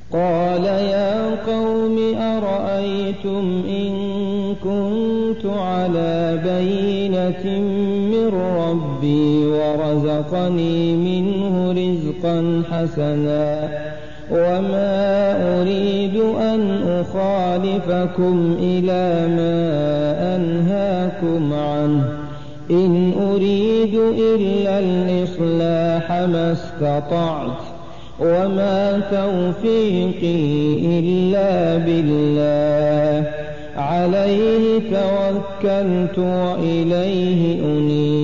قال يا قوم أرأيتم إن كنت على بينة من ربي ورزقني منه رزقا حسنا وما أريد أن أخالفكم إلى ما أنهاكم عنه إن أريد إلا الإصلاح ما استطعت وما توفيقي إلا بالله عليه توكلت وإليه أنيب.